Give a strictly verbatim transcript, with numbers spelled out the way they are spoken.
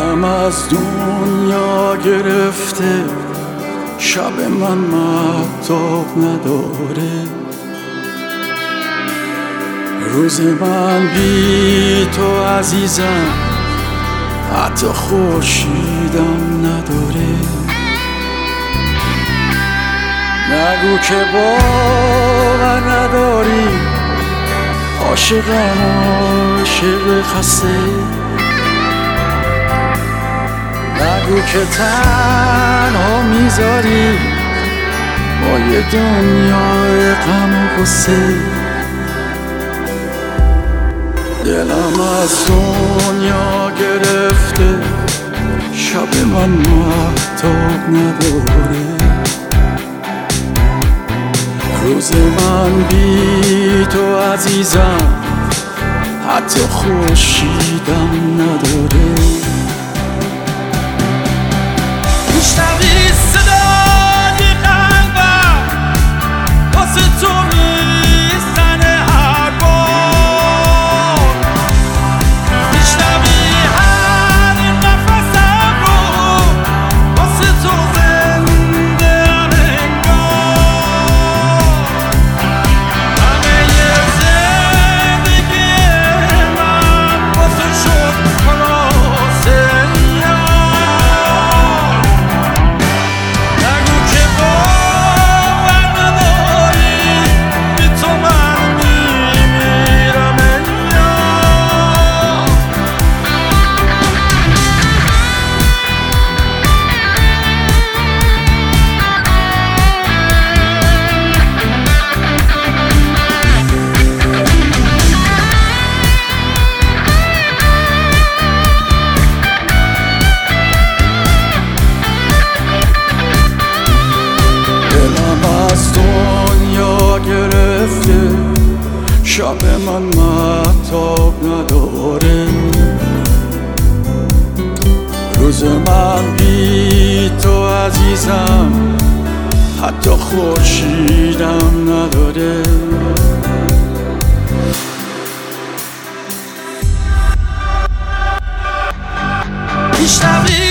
دلم از دنیا گرفته، شب من مهتاب نداره، روز من بی تو عزیزم حتی خورشیدم نداره. نگو که باور نداری، عاشقم عاشق خسته. نگو که تنها میذاری با یه دنیای غم و غصه. دلم از دنیا گرفته، شب من مهتاب نداره، روز من بی تو عزیزم حتی خورشیدم نداره. میشنوی صدای قلبم واسه تو میزنه هر بار، میشنوی هر نفسم رو واسه تو زنده ام انگار. همه زندگی من واسه شد خلاصه. شب من مهتاب نداره، روز من بی تو عزیزم حتی خورشیدم نداره. میشنوی